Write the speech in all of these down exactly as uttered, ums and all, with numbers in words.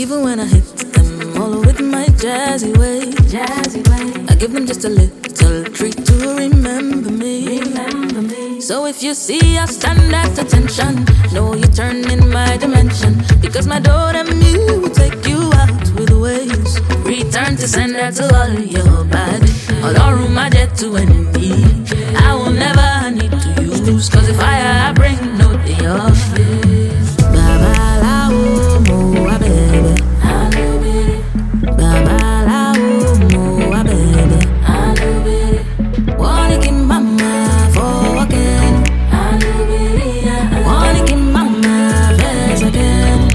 Even when I hit them all with my jazzy way, jazzy way, I give them just a little treat to remember me, remember me. So if you see I stand at attention, know you turn in my dimension, because my daughter me will take you out with ways. Return to sender to all your bad, all our room I get to enemy. I will never need to use, cause the fire I bring no day off. Baba la o mo a baby, Baba la o mo a baby, wanna keep mama for again, wanna keep mama face again.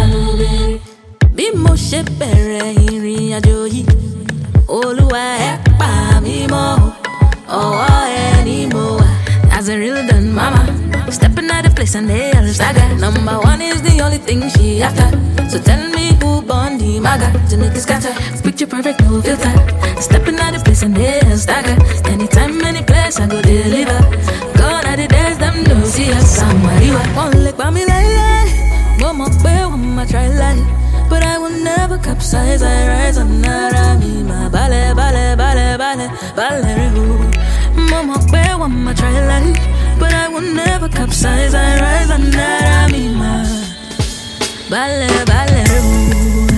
Bí mo ṣe bẹ̀rẹ̀ ìrìn àjò yìí, Olúwa ẹ pa mí mọ́, ọwọ́ ẹ ni mo wà. As a real done mama, stepping out of place and they all stagger. Number one is the only thing she after. So tell me who born the maga to make it scatter. Picture perfect, no filter. Stepping out of place and they all stagger. Anytime, any place I go deliver. Gone are the days them no see us somewhere you are. One lick by me like like, one more bear, one more try like. But I will never capsize, I rise another me. My ballet, ballet, ballet, ballet, ballet. Mama, bear, one more try like. But I will never capsize, I rise another me. My ballet, ballet.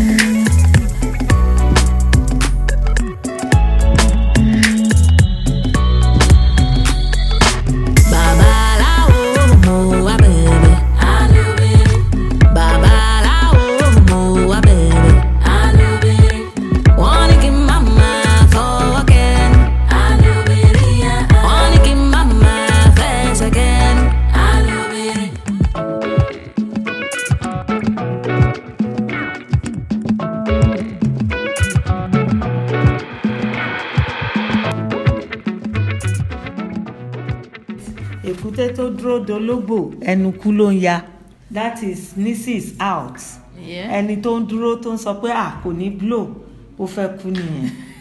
Èkúté tó dúró dológbò ẹnu kú ló ń ya. That is Nisi is out. Yeah. Ẹni tó ń dúró tó ń sọ pé à kò ní blow ó fẹ́ kú nìyẹn.